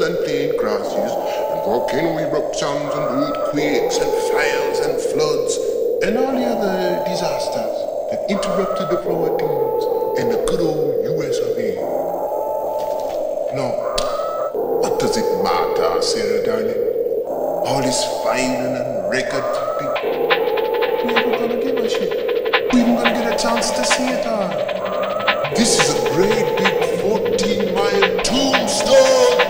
and plane crashes, and volcano eruptions and earthquakes and fires and floods, and all the other disasters that interrupted the flow of things in the good old US of A. Now, what does it matter, Sarah darling? All this filing and record keeping. We ain't gonna give a shit. We ain't gonna get a chance to see it all. This is a great big 14-mile tombstone.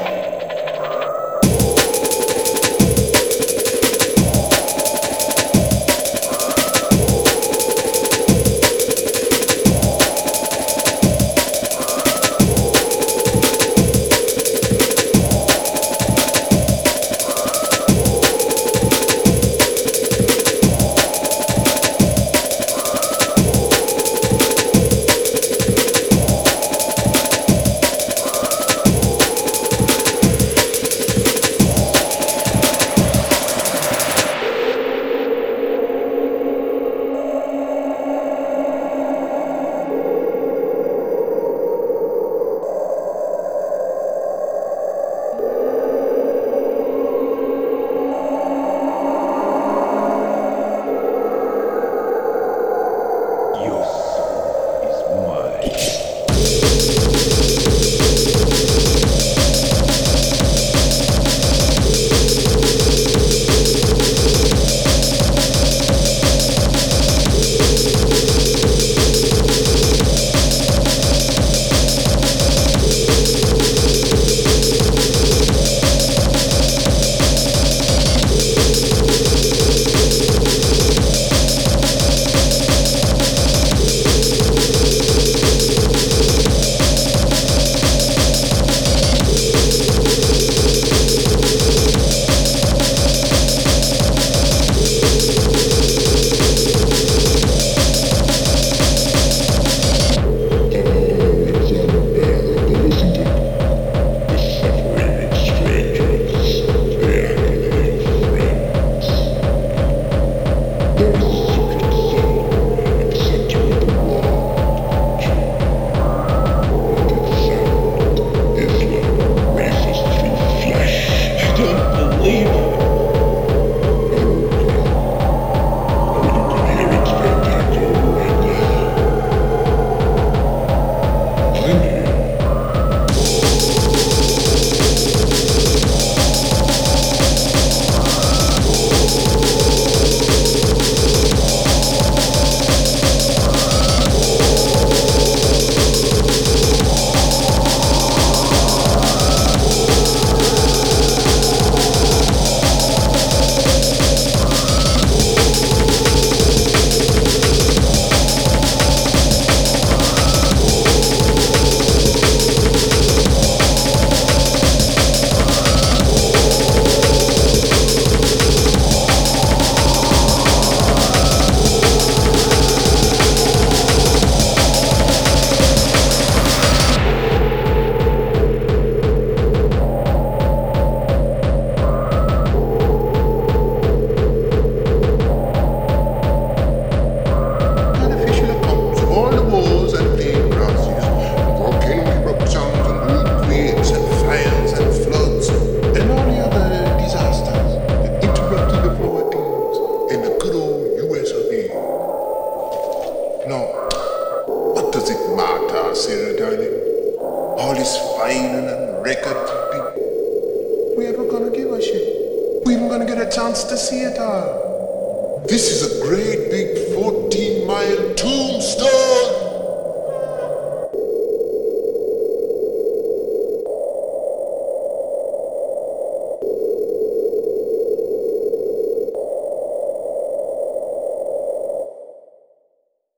Sarah darling, all this filing and record keeping. We ever gonna give a shit? We even gonna get a chance to see it all. This is a great